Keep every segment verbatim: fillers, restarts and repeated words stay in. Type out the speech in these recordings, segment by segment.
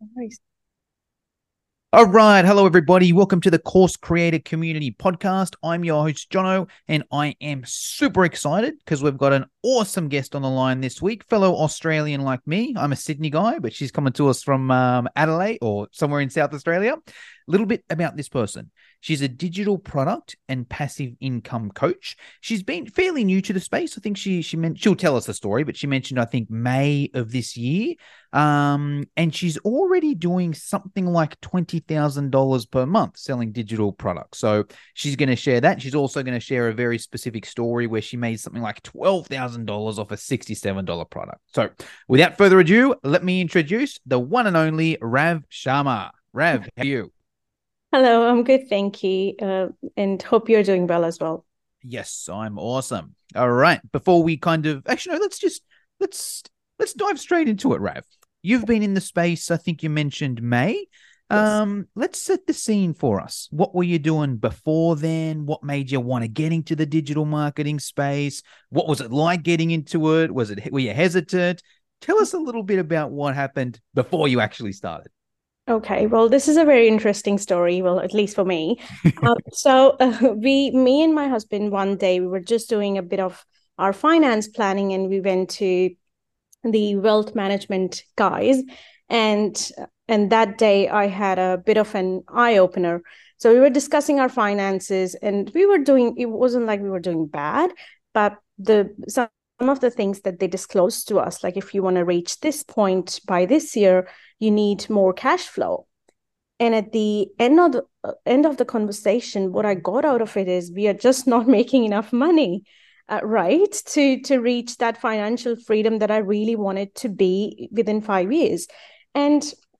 Nice. All right. Hello, everybody. Welcome to the Course Creator Community Podcast. I'm your host, Jono, and I am super excited because we've got an awesome guest on the line this week, fellow Australian like me. I'm a Sydney guy, but she's coming to us from um, Adelaide or somewhere in South Australia. A little bit about this person. She's a digital product and passive income coach. She's been fairly new to the space. I think she she meant she'll tell us the story, but she mentioned I think May of this year. Um, and she's already doing something like twenty thousand dollars per month selling digital products. So she's going to share that. She's also going to share a very specific story where she made something like twelve thousand dollars off a sixty-seven dollars product. So without further ado, let me introduce the one and only Rav Sharma. Rav, how are you? Hello, I'm good, thank you. Uh, and hope you're doing well as well. Yes, I'm awesome. All right. Before we kind of actually no, let's just let's let's dive straight into it, Rav. You've been in the space, I think you mentioned May. Yes. Um, let's set the scene for us. What were you doing before then? What made you want to get into the digital marketing space? What was it like getting into it? Was it were you hesitant? Tell us a little bit about what happened before you actually started. Okay, well, this is a very interesting story. Well, at least for me. Um, so uh, we, me and my husband, one day we were just doing a bit of our finance planning, and we went to the wealth management guys, and and that day I had a bit of an eye opener. So we were discussing our finances, and we were doing. It wasn't like we were doing bad, but the some some of the things that they disclosed to us, like if you want to reach this point by this year, you need more cash flow. And at the end of the uh, end of the conversation, what I got out of it is we are just not making enough money, uh, right, to to reach that financial freedom that I really wanted to be within five years. And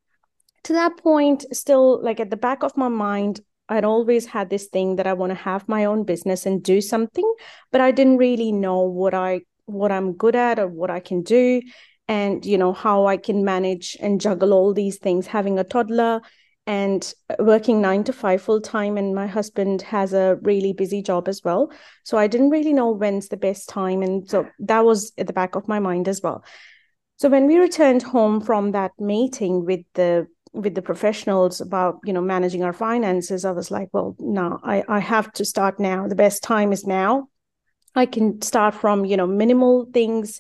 to that point, still like at the back of my mind, I'd always had this thing that I want to have my own business and do something, but I didn't really know what I what I'm good at or what I can do, and you know how I can manage and juggle all these things, having a toddler and working nine to five full time, and my husband has a really busy job as well. So I didn't really know when's the best time, and so that was at the back of my mind as well. So when we returned home from that meeting with the with the professionals about you know managing our finances, I was like, well, no, I, I have to start now. The best time is now. I can start from you know minimal things,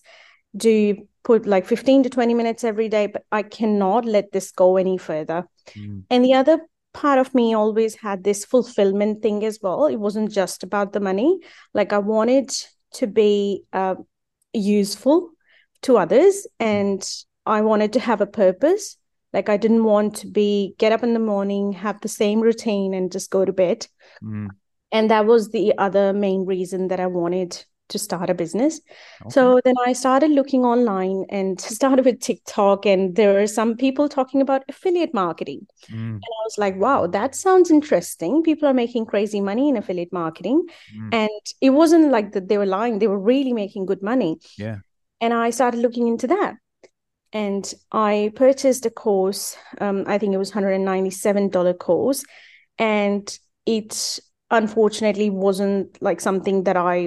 do put like fifteen to twenty minutes every day, but I cannot let this go any further. Mm, And the other part of me always had this fulfillment thing as well. It wasn't just about the money. Like I wanted to be uh, useful to others, mm, and I wanted to have a purpose. Like I didn't want to be get up in the morning, have the same routine, and just go to bed. mm. And that was the other main reason that I wanted to start a business. Okay. So then I started looking online and started with TikTok, and there are some people talking about affiliate marketing. Mm, And I was like, wow, that sounds interesting. People are making crazy money in affiliate marketing. mm. And it wasn't like that they were lying, they were really making good money. Yeah. And I started looking into that. And I purchased a course. Um, I think it was one hundred ninety-seven dollars course. And it unfortunately wasn't like something that I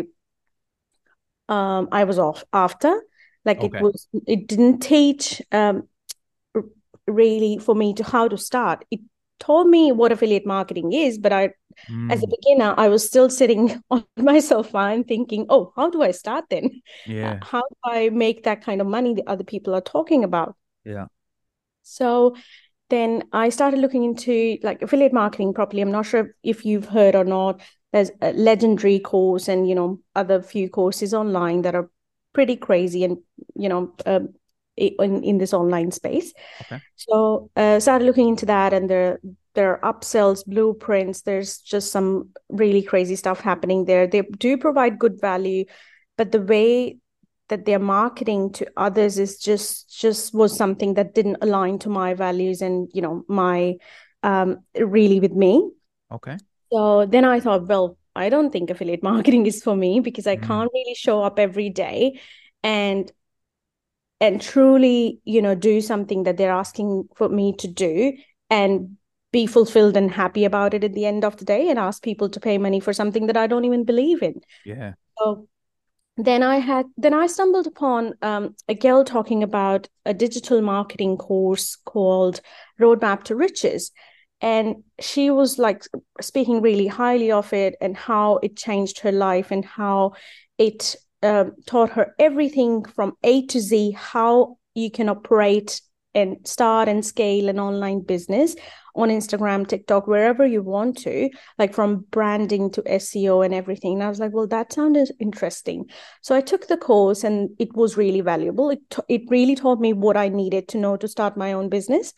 um I was off after. Like it Okay. was, it didn't teach um really for me to how to start. It told me what affiliate marketing is, but I, as a Mm, beginner, I was still sitting on my sofa and thinking, oh, how do I start then? Uh, yeah. how do I make that kind of money that other people are talking about? Yeah. So then I started looking into like affiliate marketing properly. I'm not sure if you've heard or not. There's a legendary course and, you know, other few courses online that are pretty crazy and, you know, um, in, in this online space. Okay. So uh, started looking into that, and there there are upsells, blueprints. There's just some really crazy stuff happening there. They do provide good value, but the way that they're marketing to others is just just was something that didn't align to my values and you know my um really with me. Okay. So then I thought, well, I don't think affiliate marketing is for me because I Mm, can't really show up every day and and truly, you know, do something that they're asking for me to do and be fulfilled and happy about it at the end of the day and ask people to pay money for something that I don't even believe in. yeah. So then I had then I stumbled upon um, a girl talking about a digital marketing course called Roadmap to Riches. And she was like speaking really highly of it and how it changed her life and how it um, taught her everything from A to Z, how you can operate and start and scale an online business on Instagram, TikTok, wherever you want to, like from branding to S E O and everything. And I was like, well, that sounded interesting. So I took the course and it was really valuable. It, it really taught me what I needed to know to start my own business.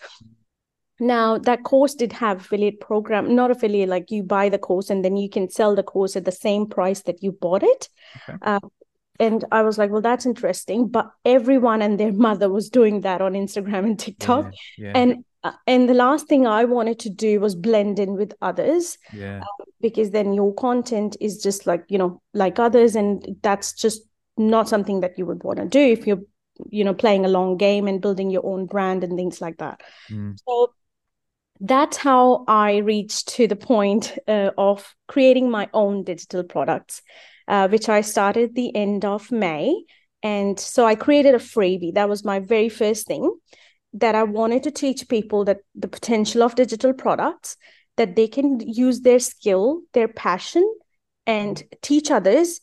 Now, that course did have affiliate program, not affiliate, like you buy the course and then you can sell the course at the same price that you bought it. Okay. Uh, and I was like, well, that's interesting. But everyone and their mother was doing that on Instagram and TikTok. Yeah, yeah. And uh, and the last thing I wanted to do was blend in with others. Yeah. Uh, because then your content is just like, you know, like others. And that's just not something that you would want to do if you're, you know, playing a long game and building your own brand and things like that. Mm. So that's how I reached to the point uh, of creating my own digital products, uh, which I started the end of May. And so I created a freebie. That was my very first thing, that I wanted to teach people that the potential of digital products, that they can use their skill, their passion, and teach others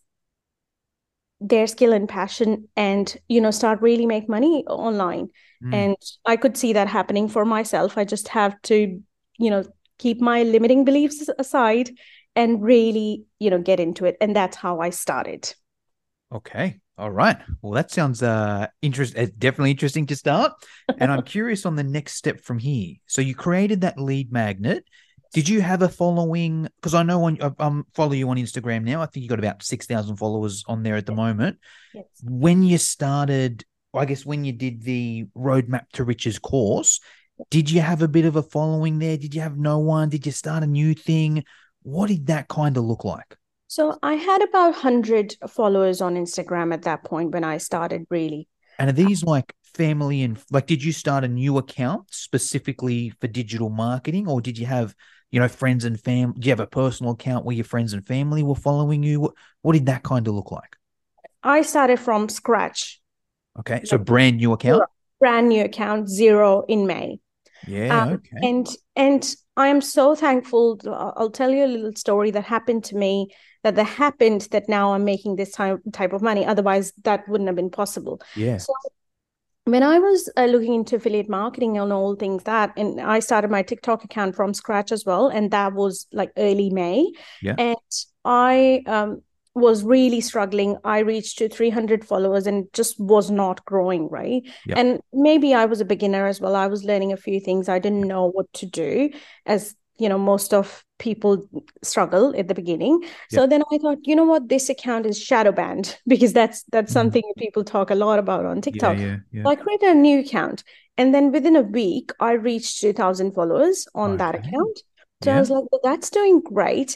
their skill and passion and, you know, start really make money online. Mm. And I could see that happening for myself. I just have to, you know, keep my limiting beliefs aside and really, you know, get into it. And that's how I started. Okay. All right. Well, that sounds uh interesting. Definitely interesting to start. And I'm curious on the next step from here. So you created that lead magnet. Did you have a following? Because I know on, I um, follow you on Instagram now. I think you got about six thousand followers on there at the moment. Yes. When you started, I guess when you did the Roadmap to Riches course, did you have a bit of a following there? Did you have no one? Did you start a new thing? What did that kind of look like? So I had about one hundred followers on Instagram at that point when I started, really. And are these like family and like, did you start a new account specifically for digital marketing, or did you have, you know, friends and family? Do you have a personal account where your friends and family were following you? What, what did that kind of look like? I started from scratch. Okay. So brand new account? Brand new account, zero in May. Yeah. Um, okay. And, and I am so thankful. I'll tell you a little story that happened to me, that that happened that now I'm making this type, type of money. Otherwise, that wouldn't have been possible. Yeah. So when I was uh, looking into affiliate marketing and all things that, and I started my TikTok account from scratch as well. And that was like early May. Yeah. And I um, was really struggling. I reached to three hundred followers and just was not growing, right? Yep. And maybe I was a beginner as well. I was learning a few things. I didn't know what to do, as you know, most of people struggle at the beginning. Yep. So then I thought, you know what, this account is shadow banned, because that's that's mm. something people talk a lot about on TikTok. Yeah, yeah, yeah. So I created a new account. And then within a week, I reached two thousand followers on okay. that account. So yeah. I was like, well, that's doing great.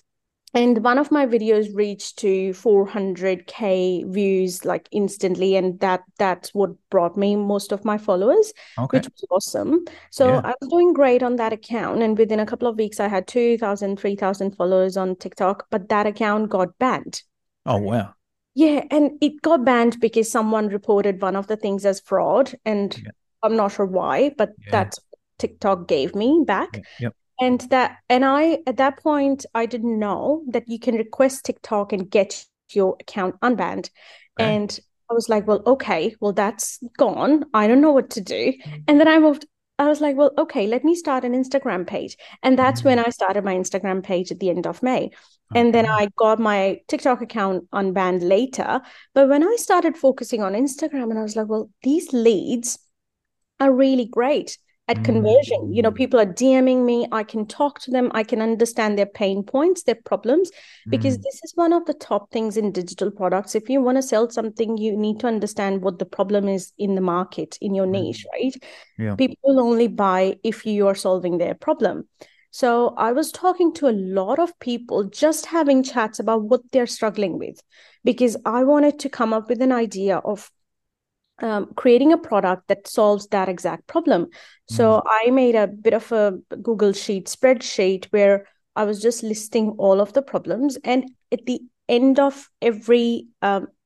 And one of my videos reached to four hundred K views like instantly. And that that's what brought me most of my followers, okay. which was awesome. So yeah. I was doing great on that account. And within a couple of weeks, I had two thousand, three thousand followers on TikTok, but that account got banned. Oh, wow. Yeah. And it got banned because someone reported one of the things as fraud. And yeah. I'm not sure why, but yeah. that's what TikTok gave me back. Yep. yep. And that, and I, at that point, I didn't know that you can request TikTok and get your account unbanned. Okay. And I was like, well, okay, well, that's gone. I don't know what to do. And then I moved, I was like, well, okay, let me start an Instagram page. And that's mm-hmm. when I started my Instagram page at the end of May. Okay. And then I got my TikTok account unbanned later. But when I started focusing on Instagram, and I was like, well, these leads are really great at conversion. You know, people are DMing me. I can talk to them. I can understand their pain points, their problems, because mm. this is one of the top things in digital products. If you want to sell something, you need to understand what the problem is in the market, in your niche, right? Yeah. People will only buy if you are solving their problem. So I was talking to a lot of people, just having chats about what they're struggling with, because I wanted to come up with an idea of Um, creating a product that solves that exact problem. So mm. I made a bit of a Google Sheet spreadsheet where I was just listing all of the problems. And at the end of every um,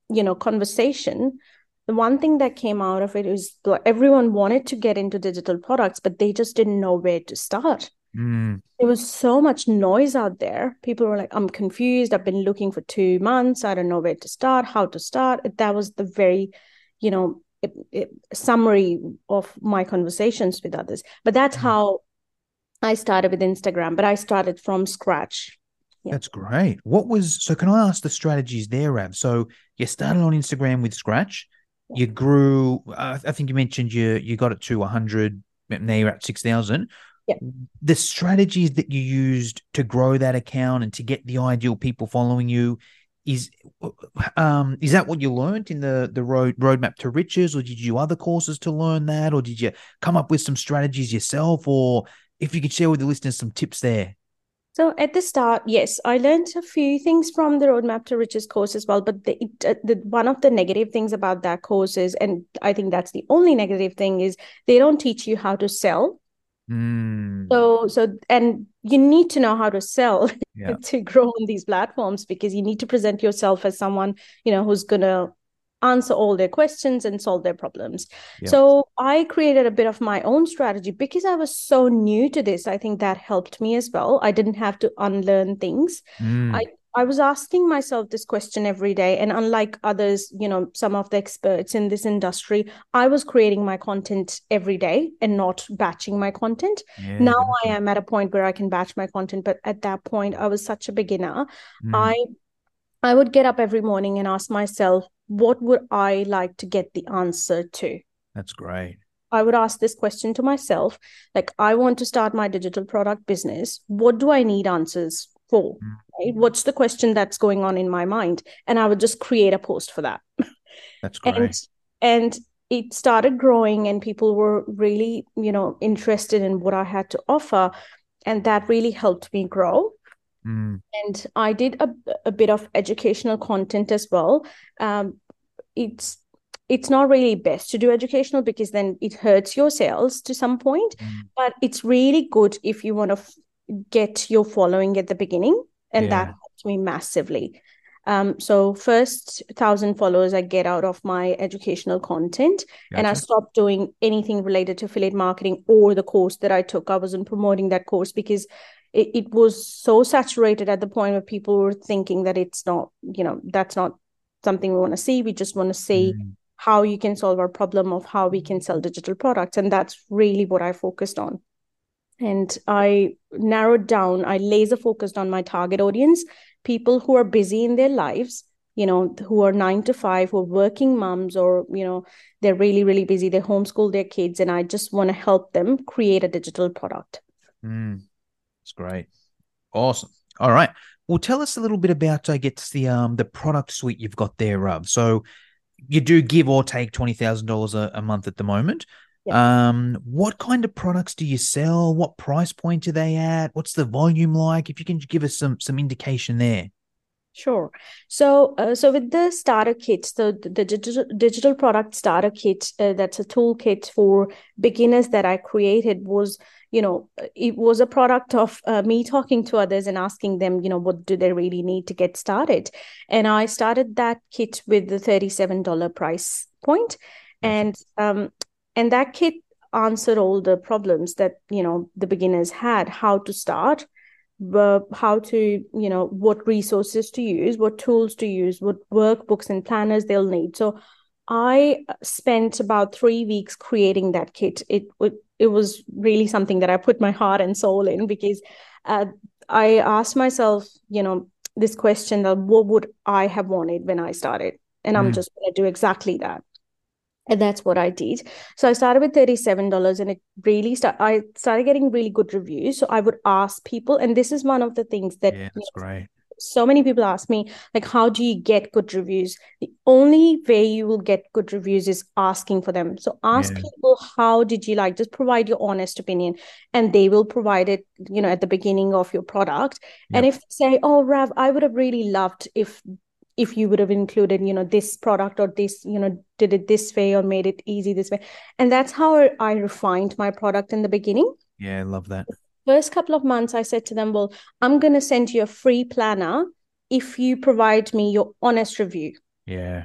you know, conversation, the one thing that came out of it is everyone wanted to get into digital products, but they just didn't know where to start. Mm. There was so much noise out there. People were like, I'm confused. I've been looking for two months. I don't know where to start, how to start. That was the very, you know, it, it, summary of my conversations with others. But that's how I started with Instagram, but I started from scratch. Yeah. That's great. What was, so can I ask the strategies there, Rav? So you started on Instagram with scratch. You grew, uh, I think you mentioned you you got it to one hundred, now you're at six thousand. Yeah. The strategies that you used to grow that account and to get the ideal people following you, is um is that what you learned in the the road roadmap to riches, or did you do other courses to learn that, or did you come up with some strategies yourself? Or if you could share with the listeners some tips there. So at the start, yes, I learned a few things from the Roadmap to Riches course as well. But the, it, uh, the one of the negative things about that course is, and I think that's the only negative thing, is they don't teach you how to sell. Mm. So, so, and you need to know how to sell Yeah. to grow on these platforms, because you need to present yourself as someone, you know, who's going to answer all their questions and solve their problems. Yep. So I created a bit of my own strategy because I was so new to this. I think that helped me as well. I didn't have to unlearn things. Mm. I I was asking myself this question every day. And unlike others, you know, some of the experts in this industry, I was creating my content every day and not batching my content. Yeah, now gotcha. I am at a point where I can batch my content. But at that point, I was such a beginner. Mm. I I would get up every morning and ask myself, what would I like to get the answer to? That's great. I would ask this question to myself, like, I want to start my digital product business. What do I need answers for? Mm. Right? What's the question that's going on in my mind? And I would just create a post for that. That's great. And and it started growing, and people were really, you know, interested in what I had to offer. And that really helped me grow. Mm. And I did a, a bit of educational content as well. Um, it's it's not really best to do educational because then it hurts your sales to some point. Mm. But it's really good if you want to f- get your following at the beginning, and Yeah. that helped me massively. Um, so first thousand followers I get out of my educational content, and I Gotcha. stopped doing anything related to affiliate marketing or the course that I took. I wasn't promoting that course because it, it was so saturated at the point where people were thinking that it's not, you know, that's not something we want to see. We just want to see Mm. how you can solve our problem of how we can sell digital products. And that's really what I focused on. And I narrowed down, I laser focused on my target audience, people who are busy in their lives, you know, who are nine to five, who are working moms, or, you know, they're really, really busy. They homeschool their kids. And I just want to help them create a digital product. Mm. That's great. Awesome. All right. Well, tell us a little bit about, I guess, the um the product suite you've got there, Rob. So you do give or take twenty thousand dollars a month at the moment. Yeah. Um, what kind of products do you sell? What price point are they at? What's the volume like? If you can give us some some indication there. Sure. So, uh, so with the starter kit, so the, the digital digital product starter kit, uh, that's a toolkit for beginners that I created, was, you know, it was a product of uh, me talking to others and asking them, you know, what do they really need to get started? And I started that kit with the thirty-seven dollars price point. Gotcha. And um, and that kit answered all the problems that, you know, the beginners had: how to start, uh, how to, you know, what resources to use, what tools to use, what workbooks and planners they'll need. So I spent about three weeks creating that kit. It it, it was really something that I put my heart and soul in, because uh, I asked myself, you know, this question that what would I have wanted when I started? And I'm Mm. just going to do exactly that. And that's what I did. So I started with thirty-seven dollars, and it really start. I started getting really good reviews. So I would ask people, and this is one of the things that, Yeah, you that's know, great. so many people ask me, like, how do you get good reviews? The only way you will get good reviews is asking for them. So ask Yeah. people, how did you like? Just provide your honest opinion, and they will provide it, you know, at the beginning of your product. And Yep. if they say, oh, Rav, I would have really loved if if you would have included, you know, this product, or this, you know, did it this way, or made it easy this way. And that's how I refined my product in the beginning. Yeah, I love that. First couple of months, I said to them, well, I'm going to send you a free planner if you provide me your honest review. Yeah.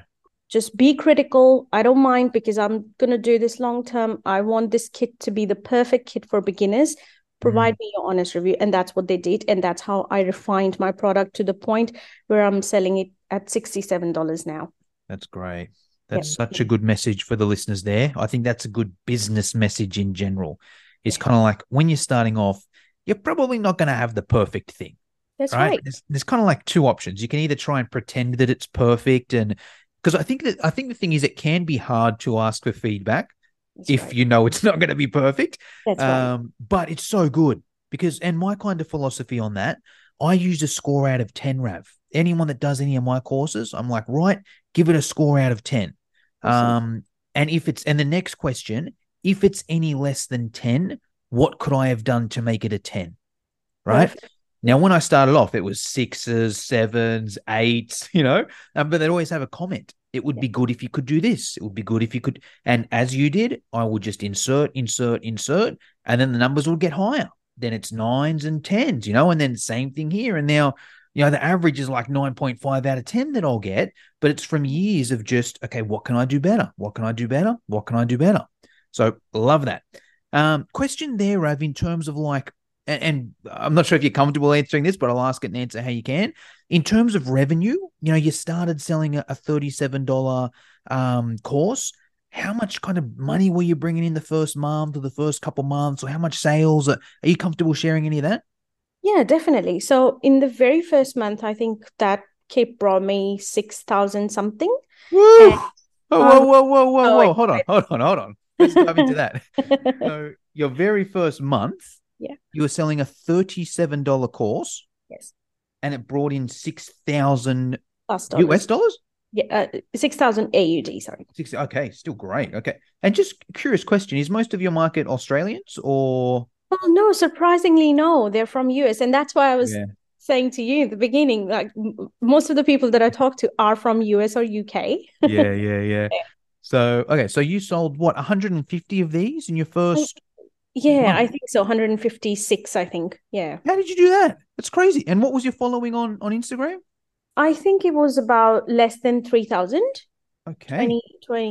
just be critical. I don't mind because I'm going to do this long term. I want this kit to be the perfect kit for beginners. Provide mm. me your honest review. And that's what they did. And that's how I refined my product to the point where I'm selling it at sixty-seven dollars now. That's great. That's yep. such a good message for the listeners there. I think that's a good business message in general. It's yeah. kind of like when you're starting off, you're probably not going to have the perfect thing. That's right. right. There's, there's kind of like two options. You can either try and pretend that it's perfect, and because I think that I think the thing is it can be hard to ask for feedback That's if right. you know it's not going to be perfect. That's um, right. But it's so good because, and my kind of philosophy on that, I use a score out of ten, Rav. Anyone that does any of my courses, I'm like, right, give it a score out of ten. Awesome. Um, and if it's, and the next question, if it's any less than ten, what could I have done to make it a ten? Right. Perfect. Now, when I started off, it was sixes, sevens, eights, you know, um, but they'd always have a comment. It would yeah. be good if you could do this. It would be good if you could. And as you did, I would just insert, insert, insert, and then the numbers would get higher. Then it's nines and tens, you know, and then same thing here. And now, you know, the average is like nine point five out of ten that I'll get, but it's from years of just, okay, what can I do better? What can I do better? What can I do better? So love that. Um, question there, Rav, in terms of like, and, and I'm not sure if you're comfortable answering this, but I'll ask it and answer how you can. In terms of revenue, you know, you started selling a, a thirty-seven dollars um, course. How much kind of money were you bringing in the first month or the first couple months, or how much sales? Are, are you comfortable sharing any of that? Yeah, definitely. So in the very first month, I think that kit brought me six thousand something. Woo! And, oh, whoa, whoa, whoa, whoa, oh, whoa. Hold on, hold on, hold on. Let's dive into that. So your very first month, yeah, you were selling a thirty-seven dollars course. Yes. And it brought in six thousand dollars. U S dollars? Yeah, uh, six thousand A U D, sorry. Six, okay, still great. Okay. And just curious question, is most of your market Australians or? Oh, no, surprisingly, no. They're from U S. And that's why I was yeah. saying to you at the beginning, like m- most of the people that I talk to are from U S or U K. yeah, yeah, yeah. So, okay, so you sold what, one hundred fifty of these in your first? Yeah, month? I think so. one hundred fifty-six, I think. Yeah. How did you do that? That's crazy. And what was your following on, on Instagram? I think it was about less than three thousand. Okay. twenty,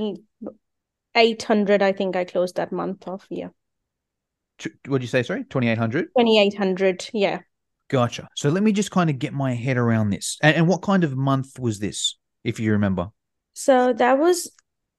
twenty-eight hundred, I think I closed that month off. Yeah. What did you say? Sorry, twenty-eight hundred? twenty-eight hundred. Yeah. Gotcha. So let me just kind of get my head around this. And, and what kind of month was this, if you remember? So that was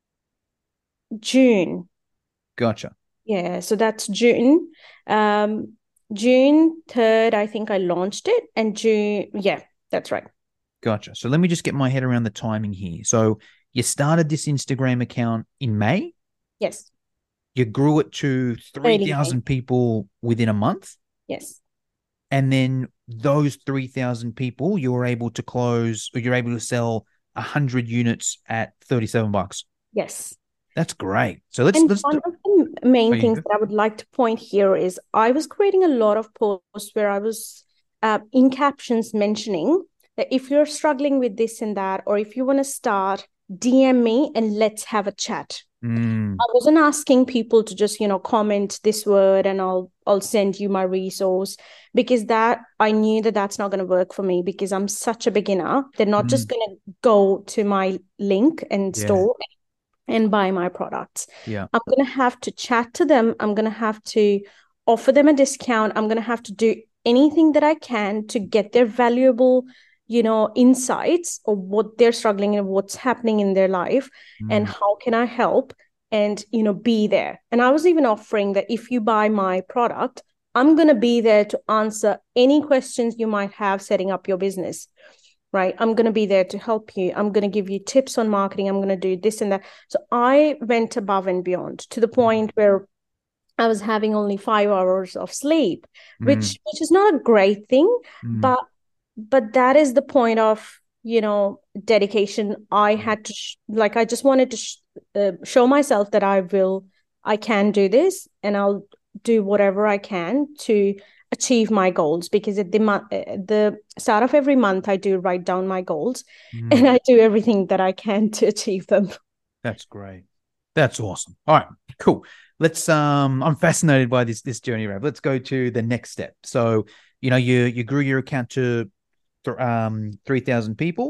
June. Gotcha. Yeah. So that's June. Um, June third, I think I launched it. And June, yeah, that's right. Gotcha. So let me just get my head around the timing here. So you started this Instagram account in May? Yes. You grew it to three thousand people within a month? Yes. And then those three thousand people, you were able to close, or you're able to sell one hundred units at thirty-seven bucks. Yes. That's great. So let's... And let's one do... of the main oh, things that I would like to point here is I was creating a lot of posts where I was uh, in captions mentioning that if you're struggling with this and that, or if you want to start, D M me and let's have a chat. Mm. I wasn't asking people to just, you know, comment this word and I'll I'll send you my resource, because that I knew that that's not going to work for me because I'm such a beginner. They're not mm. just going to go to my link and yeah. store and buy my products. Yeah. I'm going to have to chat to them. I'm going to have to offer them a discount. I'm going to have to do anything that I can to get their valuable, you know, insights of what they're struggling and what's happening in their life mm. and how can I help and, you know, be there. And I was even offering that if you buy my product, I'm going to be there to answer any questions you might have setting up your business, right? I'm going to be there to help you. I'm going to give you tips on marketing. I'm going to do this and that. So I went above and beyond to the point where I was having only five hours of sleep, mm. which, which is not a great thing, mm. but But that is the point of, you know, dedication. I had to, sh- like, I just wanted to sh- uh, show myself that I will, I can do this and I'll do whatever I can to achieve my goals. Because at the, mo- at the start of every month, I do write down my goals mm. and I do everything that I can to achieve them. That's great. That's awesome. All right, cool. Let's, um, I'm fascinated by this, this journey, Rav. Let's go to the next step. So, you know, you, you grew your account to um, three thousand people.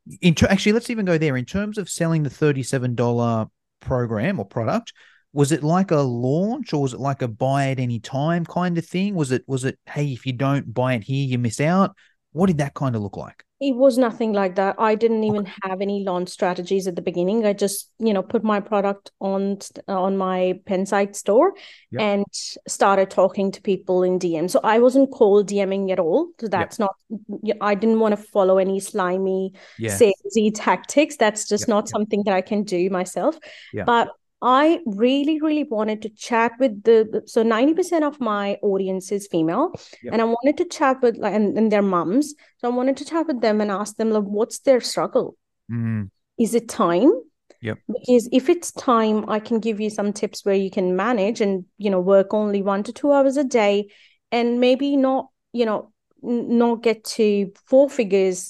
In ter- actually, let's even go there. In terms of selling the thirty-seven dollars program or product, was it like a launch or was it like a buy at any time kind of thing? Was it, was it, hey, if you don't buy it here, you miss out? What did that kind of look like? It was nothing like that. I didn't Okay. even have any launch strategies at the beginning. I just, you know, put my product on on my Pensite store Yep. and started talking to people in D M. So I wasn't cold DMing at all. So Yep. that's not, I didn't want to follow any slimy Yeah. salesy tactics. That's just Yep. not Yep. something that I can do myself. Yeah. But I really, really wanted to chat with the, so ninety percent of my audience is female, Yep. and I wanted to chat with, like, and, and their mums. So I wanted to chat with them and ask them, like, what's their struggle? Mm. Is it time? Yep. Because if it's time, I can give you some tips where you can manage and, you know, work only one to two hours a day and maybe not, you know, n- not get to four figures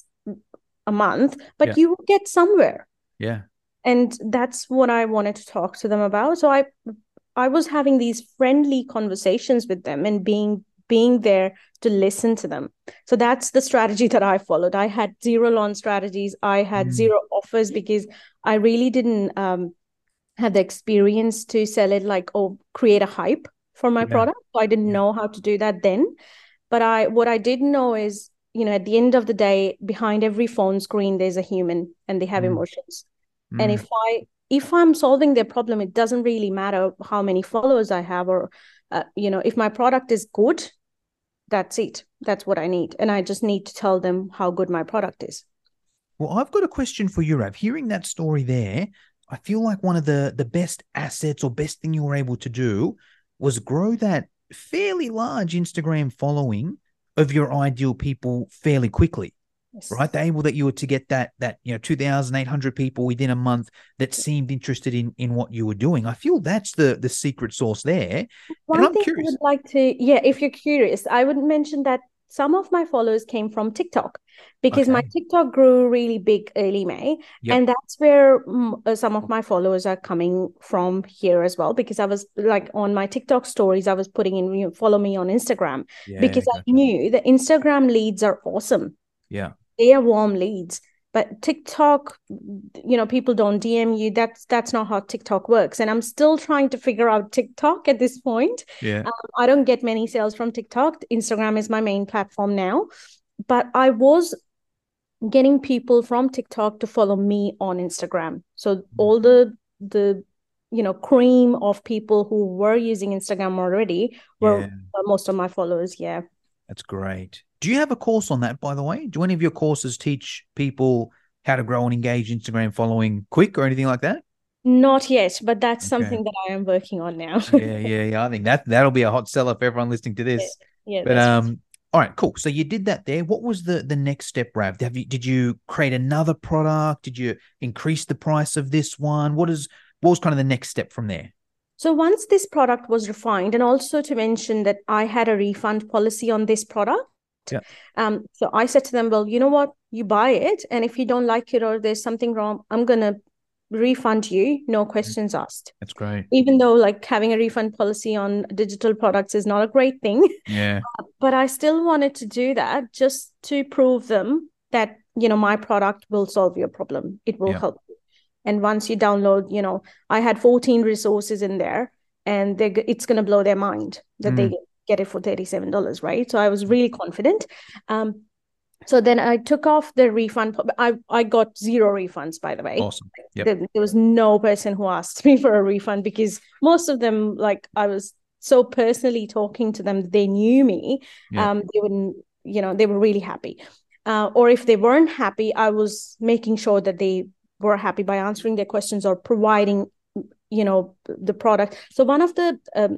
a month, but Yeah. you will get somewhere. Yeah. And that's what I wanted to talk to them about. So I I was having these friendly conversations with them and being being there to listen to them. So that's the strategy that I followed. I had zero launch strategies. I had Mm. zero offers because I really didn't um, have the experience to sell it like or create a hype for my Yeah. product. So I didn't Yeah. know how to do that then. But I what I did know is, you know, at the end of the day, behind every phone screen, there's a human and they have Mm. emotions. And Mm. if I if I'm solving their problem, it doesn't really matter how many followers I have or uh, you know, if my product is good, that's it. That's what I need. And I just need to tell them how good my product is. Well, I've got a question for you, Rav. Hearing that story there, I feel like one of the the best assets or best thing you were able to do was grow that fairly large Instagram following of your ideal people fairly quickly. Yes. Right, they're able that you were to get that that you know two thousand eight hundred people within a month that seemed interested in in what you were doing. I feel that's the the secret sauce there, and One I'm thing I curious. would like to, yeah, if you're curious, I would mention that some of my followers came from TikTok because my Okay. TikTok grew really big early May. Yep. And that's where mm, uh, some of my followers are coming from here as well. Because I was like on my TikTok stories, I was putting in, you know, follow me on Instagram Yeah. because I Gotcha. knew the Instagram leads are awesome. Yeah. They are warm leads. But TikTok, you know, people don't D M you. That's that's not how TikTok works. And I'm still trying to figure out TikTok at this point. Yeah. Um, I don't get many sales from TikTok. Instagram is my main platform now. But I was getting people from TikTok to follow me on Instagram. So all the the you know cream of people who were using Instagram already were Yeah. most of my followers. Yeah. That's great. Do you have a course on that, by the way? Do any of your courses teach people how to grow and engage Instagram following quick or anything like that? Not yet, but that's Okay. something that I am working on now. Yeah, yeah, yeah. I think that that'll be a hot seller for everyone listening to Yeah, this. yeah, But that's right. um, all right, cool. So you did that there. What was the the next step, Rav? Have you did you create another product? Did you increase the price of this one? What is what was kind of the next step from there? So once this product was refined, and also to mention that I had a refund policy on this product. Yeah, Um, so I said to them, well, you know what? You buy it, and if you don't like it or there's something wrong, I'm gonna refund you, no questions asked. that's great. Even though like having a refund policy on digital products is not a great thing, Yeah, but I still wanted to do that just to prove them that, you know, my product will solve your problem. It will yeah. help. And once you download, you know, I had fourteen resources in there and they it's going to blow their mind that Mm. they get it for thirty-seven dollars, right? So I was really confident. Um, so then I took off the refund. I, I got zero refunds, by the way. Awesome. Yep. There, there was no person who asked me for a refund because most of them, like I was so personally talking to them, they knew me. Yeah. Um, they wouldn't, you know, they were really happy. Uh, or if they weren't happy, I was making sure that they were happy by answering their questions or providing, you know, the product. So one of the um,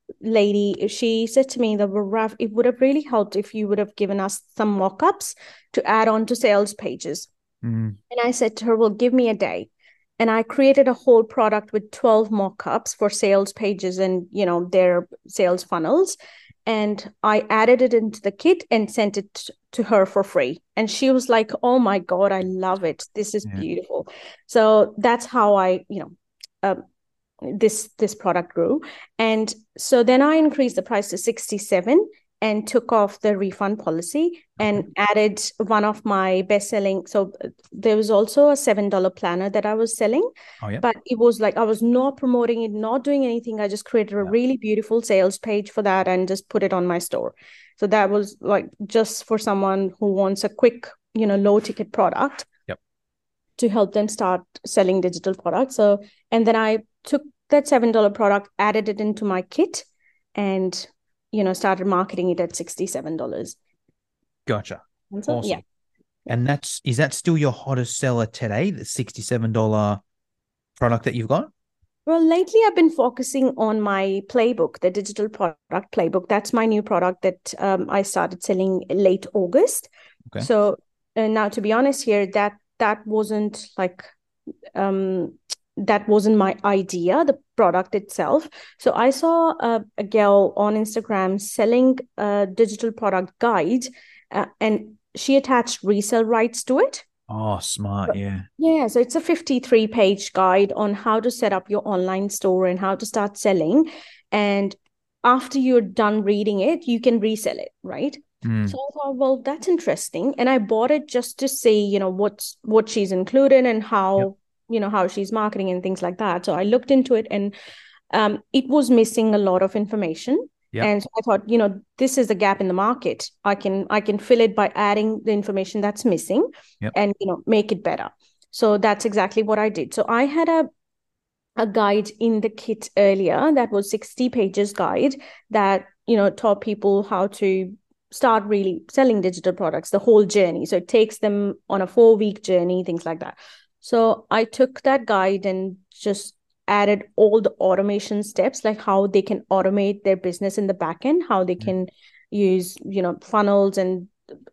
lady, she said to me that Rav, it would have really helped if you would have given us some mock-ups to add on to sales pages. Mm. And I said to her, well, give me a day. And I created a whole product with twelve mock-ups for sales pages and, you know, their sales funnels. And I added it into the kit and sent it to her for free. And she was like, oh my God, I love it. This is Yeah. beautiful. So that's how I, you know, um, this this product grew. And so then I increased the price to sixty-seven, and took off the refund policy and Okay. added one of my best selling. So there was also a seven dollar planner that I was selling, Oh, yeah. but it was like I was not promoting it, not doing anything. I just created a Yeah. really beautiful sales page for that and just put it on my store. So that was like just for someone who wants a quick, you know, low ticket product Yep. to help them start selling digital products. So, and then I took that seven dollar product, added it into my kit, and, you know, started marketing it at sixty-seven dollars. Gotcha. And so, yeah. Awesome. And that's, is that still your hottest seller today, the sixty-seven dollars product that you've got? Well, lately I've been focusing on my playbook, the digital product playbook. That's my new product that um, I started selling late August. Okay. So uh, now, to be honest here, that that wasn't like um, that wasn't my idea, the product itself. So I saw a, a girl on Instagram selling a digital product guide, uh, and she attached resale rights to it. Oh, smart. Yeah. Yeah, so it's a fifty-three page guide on how to set up your online store and how to start selling. And after you're done reading it, you can resell it, right? Mm. So I thought, well, that's interesting. And I bought it just to see, you know, what's what she's included and how, Yep. you know, how she's marketing and things like that. So I looked into it, and um, it was missing a lot of information. Yep. And so I thought, you know, this is the gap in the market. I can I can fill it by adding the information that's missing, Yep. and, you know, make it better. So that's exactly what I did. So I had a a guide in the kit earlier that was sixty pages guide that, you know, taught people how to start really selling digital products, the whole journey. So it takes them on a four week journey, things like that. So I took that guide and just added all the automation steps, like how they can automate their business in the back end, how they can use, you know, funnels and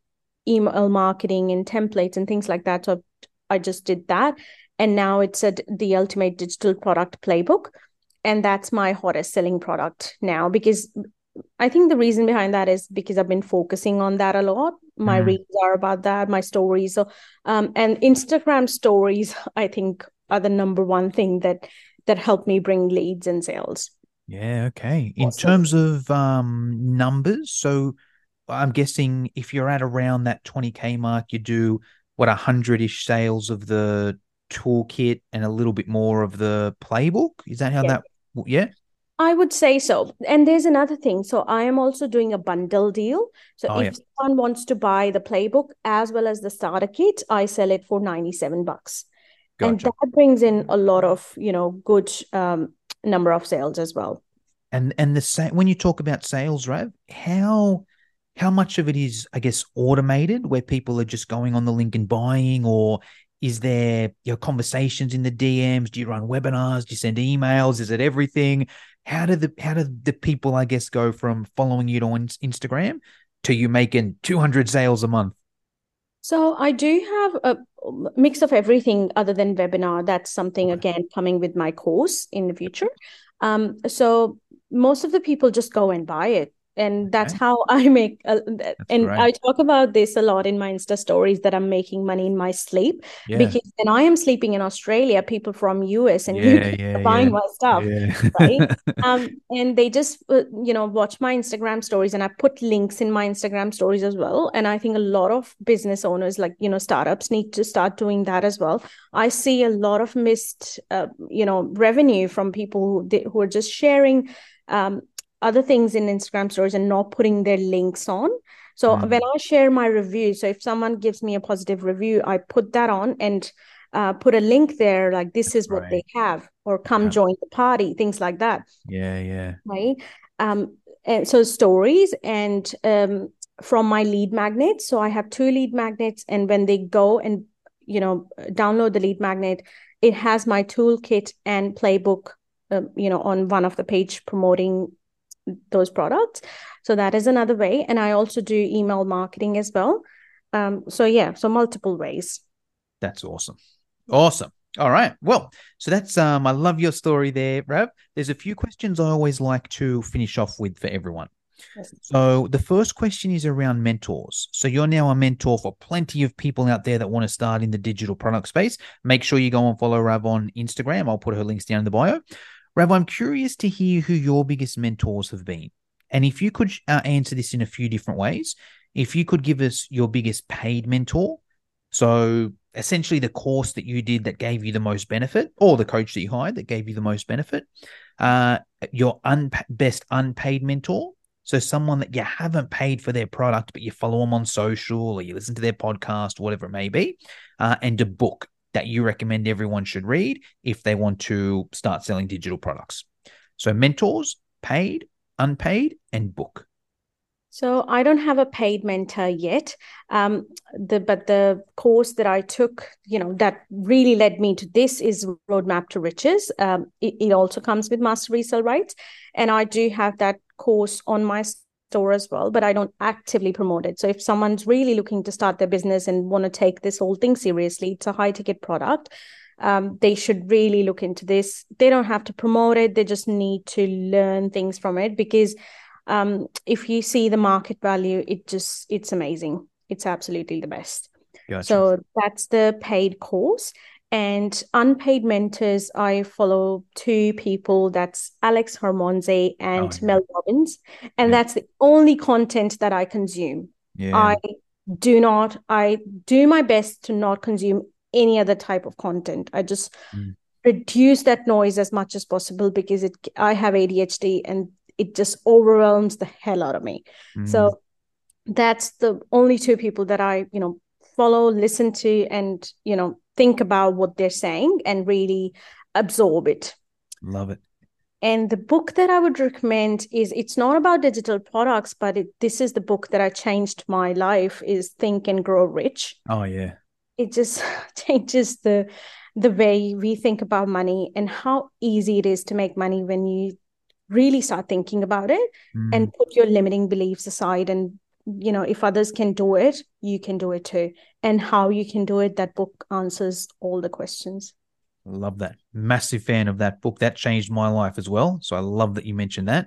email marketing and templates and things like that. So I just did that. And now it's a, the ultimate digital product playbook. And that's my hottest selling product now, because I think the reason behind that is because I've been focusing on that a lot. My Mm. reads are about that, my stories. So, um, and Instagram stories, I think, are the number one thing that that help me bring leads and sales. Yeah. Okay. In Awesome. terms of um numbers, so I'm guessing if you're at around that twenty K mark, you do what, a hundred-ish sales of the toolkit and a little bit more of the playbook. Is that how Yeah. that? Yeah. I would say so. And there's another thing. So I am also doing a bundle deal. So Oh, if yeah. someone wants to buy the playbook as well as the starter kit, I sell it for ninety-seven bucks. And Gotcha. that brings in a lot of, you know, good um, number of sales as well. And and the same when you talk about sales, Rav, how how much of it is, I guess, automated where people are just going on the link and buying, or is there, you know, conversations in the D Ms? Do you run webinars? Do you send emails? Is it everything? How do the how do the people, I guess, go from following you on Instagram to you making two hundred sales a month? So I do have a mix of everything other than webinar. That's something, Okay. again, coming with my course in the future. Um, so most of the people just go and buy it. And that's Okay. how I make, uh, That's and great. I talk about this a lot in my Insta stories, that I'm making money in my sleep, Yeah. because when I am sleeping in Australia, people from U S and Yeah. U K Yeah. are Yeah. buying my stuff, right? Yeah. Um, and they just, uh, you know, watch my Instagram stories, and I put links in my Instagram stories as well. And I think a lot of business owners, like, you know, startups, need to start doing that as well. I see a lot of missed, uh, you know, revenue from people who, they, who are just sharing um, other things in Instagram stories and not putting their links on. So Mm. when I share my review, so if someone gives me a positive review, I put that on and uh, put a link there, like, this That's is what they great. have, or come Yeah. join the party, things like that. Yeah. Yeah. Right. Um, and so stories and um, from my lead magnets. So I have two lead magnets, and when they go and, you know, download the lead magnet, it has my toolkit and playbook, um, you know, on one of the page promoting those products. So that is another way. And I also do email marketing as well. Um, so yeah, so multiple ways. That's awesome. Awesome. All right. Well, so that's um I love your story there, Rav. There's a few questions I always like to finish off with for everyone. Yes. So the first question is around mentors. So you're now a mentor for plenty of people out there that want to start in the digital product space. Make sure you go and follow Rav on Instagram. I'll put her links down in the bio. Rav, I'm curious to hear who your biggest mentors have been And if you could uh, answer this in a few different ways, if you could give us your biggest paid mentor, so essentially the course that you did that gave you the most benefit, or the coach that you hired that gave you the most benefit, uh, your un- best unpaid mentor, so someone that you haven't paid for their product, but you follow them on social or you listen to their podcast, whatever it may be, uh, and a book that you recommend everyone should read if they want to start selling digital products. So mentors, paid, unpaid, and book. So I don't have a paid mentor yet, um, the but the course that I took, you know, that really led me to this is Roadmap to Riches. Um, it, it also comes with Master Resale Rights, and I do have that course on my store as well, but I don't actively promote it. So if someone's really looking to start their business and want to take this whole thing seriously, it's a high ticket product. Um, they should really look into this. They don't have to promote it. They just need to learn things from it, because um, if you see the market value, it just, it's amazing. It's absolutely the best. Gotcha. So that's the paid course. And unpaid mentors, I follow two people. That's Alex Hormozi and Oh, yeah. Mel Robbins. And Yeah. that's the only content that I consume. Yeah. I do not, I do my best to not consume any other type of content. I just Mm. reduce that noise as much as possible, because it, I have A D H D and it just overwhelms the hell out of me. Mm. So that's the only two people that I, you know, follow, listen to, and, you know, think about what they're saying and really absorb it. Love it. And the book that I would recommend is, it's not about digital products, but it, this is the book that I changed my life, is Think and Grow Rich. Oh, yeah. It just changes the the way we think about money and how easy it is to make money when you really start thinking about it Mm. and put your limiting beliefs aside. And, you know, if others can do it, you can do it too. And how you can do it, that book answers all the questions. Love that. Massive fan of that book. That changed my life as well. So I love that you mentioned that.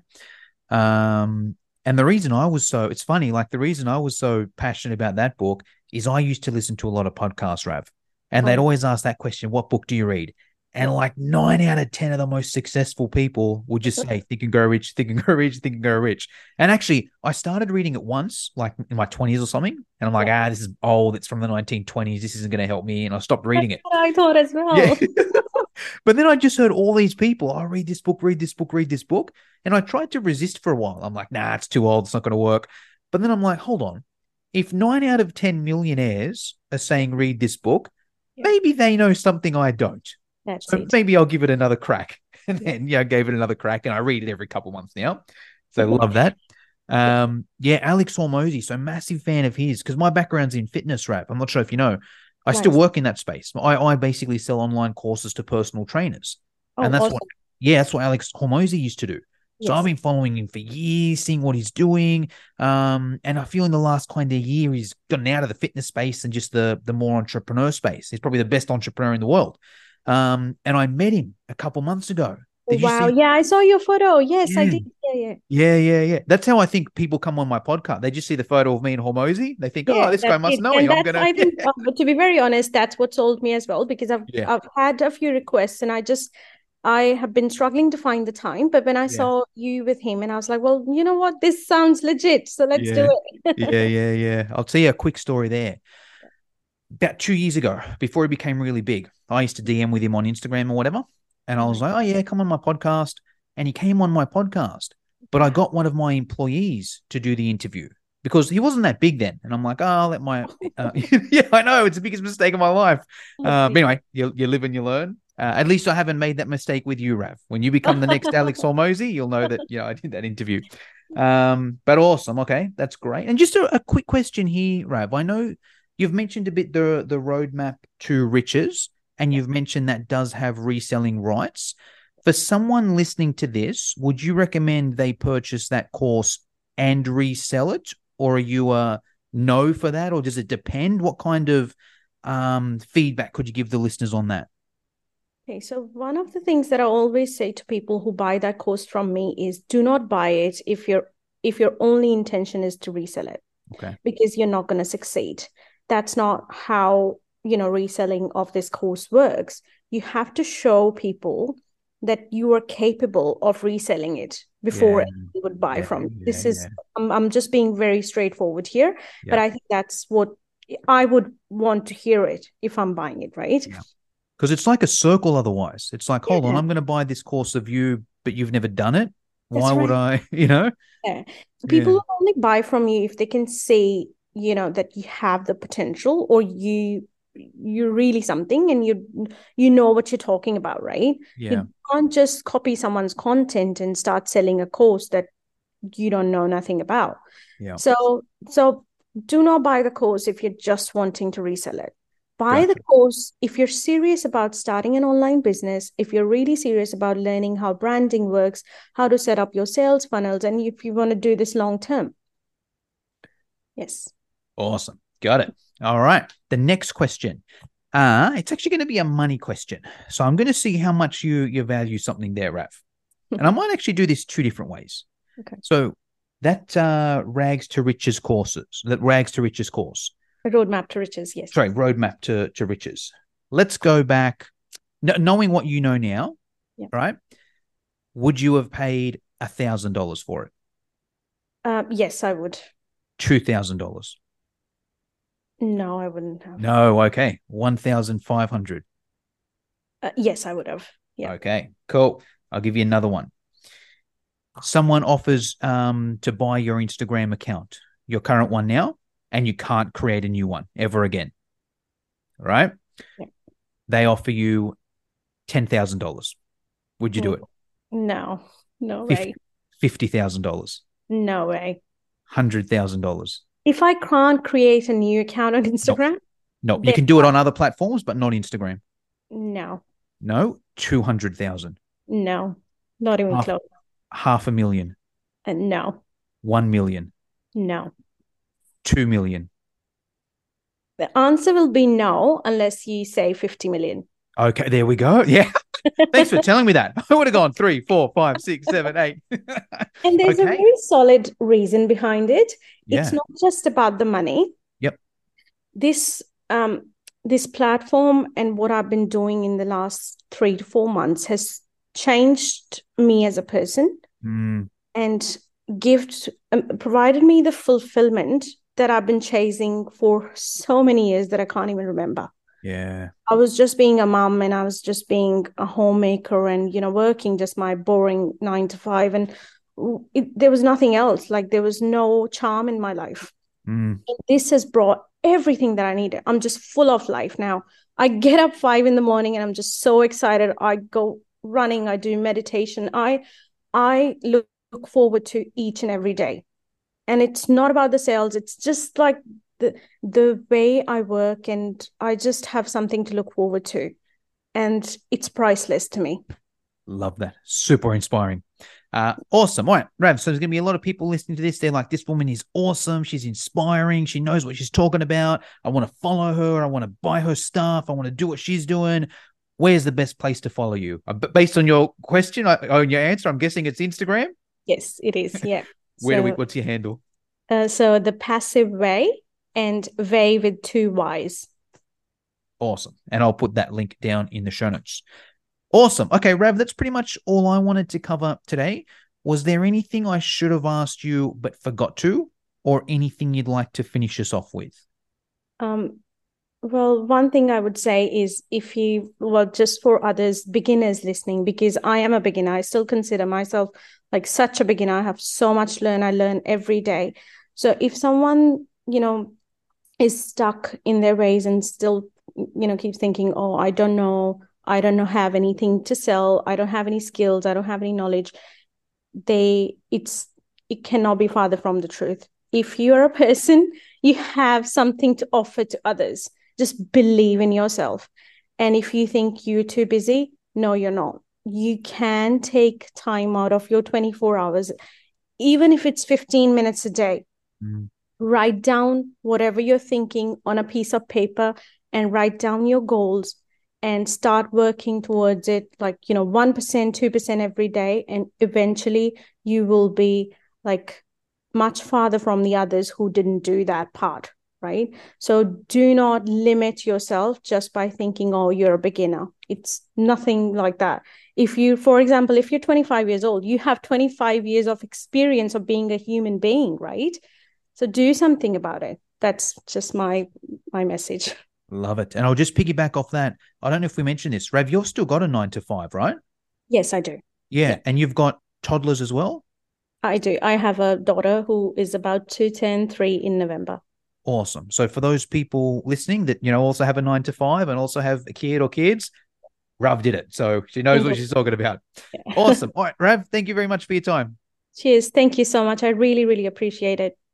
Um, and the reason I was so, it's funny, like the reason I was so passionate about that book is I used to listen to a lot of podcasts, Rav, and Oh. they'd always ask that question, what book do you read? And like nine out of ten of the most successful people would just say, Think and Grow Rich, Think and Grow Rich, Think and Grow Rich. And actually, I started reading it once, like in my twenties or something. And I'm like, ah, this is old. It's from the nineteen twenties. This isn't going to help me. And I stopped reading it. That's what I thought as well. Yeah. But then I just heard all these people, I oh, read this book, read this book, read this book. And I tried to resist for a while. I'm like, nah, it's too old. It's not going to work. But then I'm like, hold on. If nine out of ten millionaires are saying, read this book, yeah. maybe they know something I don't. That's so it. Maybe I'll give it another crack. And then, yeah, I gave it another crack, and I read it every couple of months now. So love that. Um, yeah, Alex Hormozi. So massive fan of his, because my background's in fitness, Rap. I'm not sure if you know. I nice. still work in that space. I, I basically sell online courses to personal trainers. Oh, and that's awesome. what, yeah, that's what Alex Hormozi used to do. So yes. I've been following him for years, seeing what he's doing. Um, and I feel in the last kind of year, he's gotten out of the fitness space and just the, the more entrepreneur space. He's probably the best entrepreneur in the world. Um, and I met him a couple months ago. Did wow. Yeah, I saw your photo. Yes, yeah. I did. Yeah, yeah. Yeah, yeah, yeah. That's how I think people come on my podcast. They just see the photo of me and Hormozi. They think, yeah, oh, this guy must it. know and me. I'm gonna. I think, Yeah. uh, to be very honest, that's what sold me as well, because I've yeah. I've had a few requests, and I just I have been struggling to find the time. But when I yeah. saw you with him, and I was like, well, you know what, this sounds legit, so let's yeah. do it. yeah, yeah, yeah. I'll tell you a quick story there. About two years ago, before he became really big, I used to D M with him on Instagram or whatever. And I was like, oh, yeah, come on my podcast. And he came on my podcast. But I got one of my employees to do the interview because he wasn't that big then. And I'm like, oh, I'll let my... Uh, yeah, I know. It's the biggest mistake of my life. Uh, but anyway, you, you live and you learn. Uh, at least I haven't made that mistake with you, Rav. When you become the next Alex Hormozi, you'll know that, you know, I did that interview. Um, but awesome. Okay, that's great. And just a, a quick question here, Rav. I know you've mentioned a bit the, the roadmap to riches, and you've mentioned that does have reselling rights. For someone listening to this, would you recommend they purchase that course and resell it? Or are you a no for that? Or does it depend? What kind of um, feedback could you give the listeners on that? Okay, so one of the things that I always say to people who buy that course from me is do not buy it if your if your only intention is to resell it. Okay. Because you're not going to succeed. That's not how, you know, reselling of this course works. You have to show people that you are capable of reselling it before Yeah. you would buy Yeah. from you. Yeah. This is, Yeah. I'm, I'm just being very straightforward here, but Yeah. I think that's what I would want to hear it if I'm buying it, right? Yeah. Because it's like a circle otherwise. It's like, hold on, Yeah, I'm going to buy this course of you, but you've never done it. Why that's would right. I, you know? Yeah. People Yeah. will only buy from you if they can see, you know, that you have the potential, or you you're really something, and you you know what you're talking about, right? Yeah. You can't just copy someone's content and start selling a course that you don't know nothing about. Yeah. So so do not buy the course if you're just wanting to resell it. Buy the Gotcha. course if you're serious about starting an online business, if you're really serious about learning how branding works, how to set up your sales funnels, and if you want to do this long term. Yes. Awesome. Got it. All right. The next question. Uh, it's actually going to be a money question. So I'm going to see how much you you value something there, Rav. And I might actually do this two different ways. Okay. So that uh, Rags to Riches courses, that Rags to Riches course. A roadmap to riches, yes. Sorry, Roadmap to, to Riches. Let's go back. N- knowing what you know now, Yeah. right? Would you have paid one thousand dollars for it? Uh, yes, I would. two thousand dollars? No, I wouldn't have. No, okay. one thousand five hundred Uh, yes, I would have. Yeah. Okay, cool. I'll give you another one. Someone offers um, to buy your Instagram account, your current one now, and you can't create a new one ever again. All right? Yeah. They offer you ten thousand dollars. Would you do it? No, no way. fifty thousand dollars. No way. one hundred thousand dollars. If I can't create a new account on Instagram, no, no. You can do it on other platforms, but not Instagram. No. No, two hundred thousand. No, not even half, close. Half a million. Uh, no. One million. No. Two million. The answer will be no unless you say fifty million. Okay, there we go. Yeah. Thanks for telling me that. I would have gone three, four, five, six, seven, eight. And there's okay. a very solid reason behind it. Yeah. It's not just about the money. Yep. This um this platform and what I've been doing in the last three to four months has changed me as a person mm. and gift um, provided me the fulfillment that I've been chasing for so many years that I can't even remember. Yeah. I was just being a mom, and I was just being a homemaker, and, you know, working just my boring nine to five. And it, there was nothing else. Like, there was no charm in my life. Mm. And this has brought everything that I needed. I'm just full of life now. I get up five in the morning and I'm just so excited. I go running. I do meditation. I, I look, look forward to each and every day. And it's not about the sales. It's just like the the way I work, and I just have something to look forward to, and it's priceless to me. Love that. Super inspiring. Uh, awesome. All right, Rav. So there's going to be a lot of people listening to this. They're like, this woman is awesome. She's inspiring. She knows what she's talking about. I want to follow her. I want to buy her stuff. I want to do what she's doing. Where's the best place to follow you? Uh, based on your question, on your answer, I'm guessing it's Instagram? Yes, it is. Yeah. Where so, do we, what's your handle? Uh, so the Passive Way, and Way with two Y's. Awesome. And I'll put that link down in the show notes. Awesome. Okay, Rav, that's pretty much all I wanted to cover today. Was there anything I should have asked you but forgot to, or anything you'd like to finish us off with? Um, well, one thing I would say is, if you, well, just for others, beginners listening, because I am a beginner. I still consider myself like such a beginner. I have so much to learn. I learn every day. So if someone, you know, is stuck in their ways and still, you know, keeps thinking, oh, I don't know, I don't know, have anything to sell, I don't have any skills, I don't have any knowledge, they, it's, it cannot be farther from the truth. If you're a person, you have something to offer to others. Just believe in yourself. And if you think you're too busy, no, you're not. You can take time out of your twenty-four hours, even if it's fifteen minutes a day. Mm. Write down whatever you're thinking on a piece of paper, and write down your goals and start working towards it, like, you know, one percent, two percent every day. And eventually you will be like much farther from the others who didn't do that part, right? So do not limit yourself just by thinking, oh, you're a beginner. It's nothing like that. If you, for example, if you're twenty-five years old, you have twenty-five years of experience of being a human being, right? So do something about it. That's just my my message. Love it. And I'll just piggyback off that. I don't know if we mentioned this. Rav, you've still got a nine to five, right? Yes, I do. Yeah. Yeah. And you've got toddlers as well? I do. I have a daughter who is about to turn three in November. Awesome. So for those people listening that, you know, also have a nine to five and also have a kid or kids, Rav did it. So she knows what she's talking about. Yeah. Awesome. All right, Rav, thank you very much for your time. Cheers. Thank you so much. I really, really appreciate it.